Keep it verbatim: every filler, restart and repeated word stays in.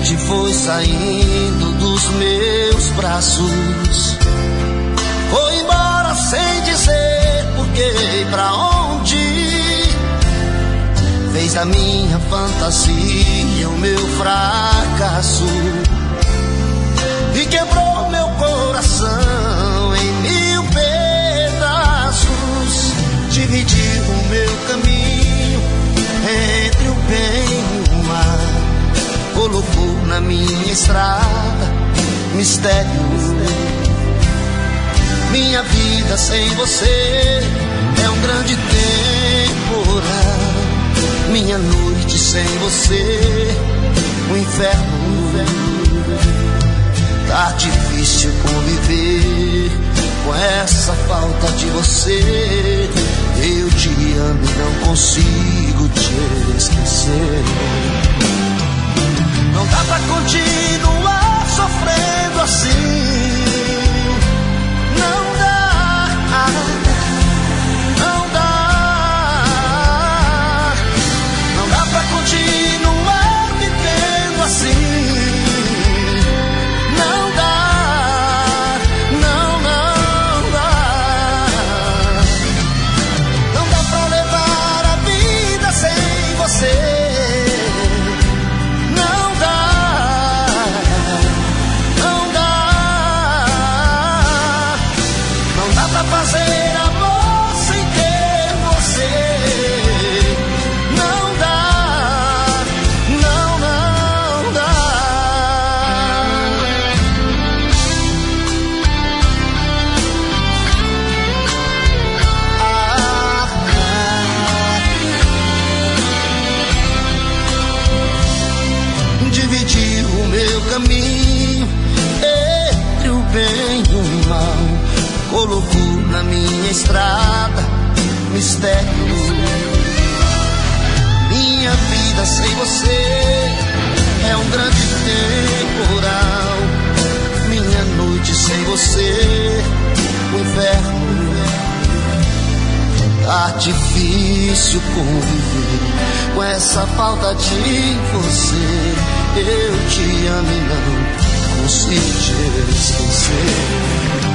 noite foi saindo dos meus braços, foi embora sem dizer porquê e pra onde. Fez da minha fantasia o meu fracasso e quebrou meu coração em mil pedaços. Dividiu o meu caminho entre o bem e o mal, colocou na minha estrada mistério. Minha vida sem você é um grande temporal, minha noite sem você um inferno. Tá difícil conviver com essa falta de você. Eu te amo e não consigo te esquecer. Não dá pra continuar sofrendo assim. Não dá, não dá. Não dá pra continuar vivendo assim. Não dá, não, não dá. Não dá pra levar a vida sem você. Caminho entre o bem e o mal, colocou na minha estrada mistério. Minha vida sem você é um grande temporal, minha noite sem você o inferno. Tá difícil conviver com essa falta de você. Eu te amo e não consigo te esquecer.